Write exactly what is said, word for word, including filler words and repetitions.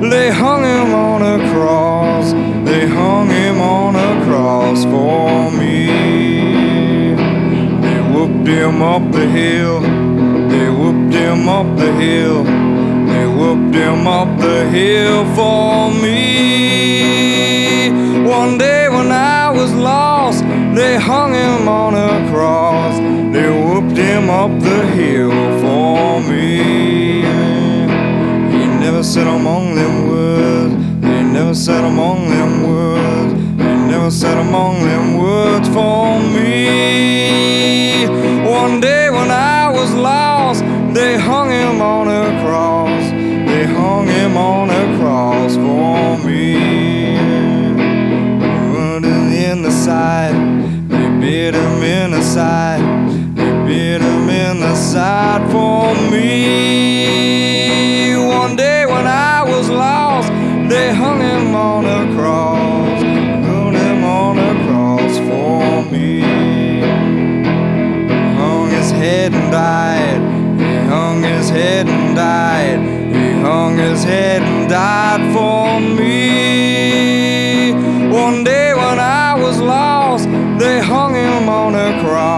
They hung him on a cross. They hung him on a cross for me. They whooped him up the hill. They whooped him up the hill. They whooped him up the hill for me. One day when I was lost, they hung him on a cross. They whooped him up the hill for me. He never said among them words. They never said among them words. They never said among them words for me. One day when I was lost, they hung him on a cross. They hung him on a cross for me. Wounded in the side, they bit him in the side. They bit him in the side for me. One day when I was lost, they hung him on a cross. Hung him on a cross for me. Hung his head and died. He hung his head and died. He hung his head and died for me. One day when I was lost, they hung him on a cross.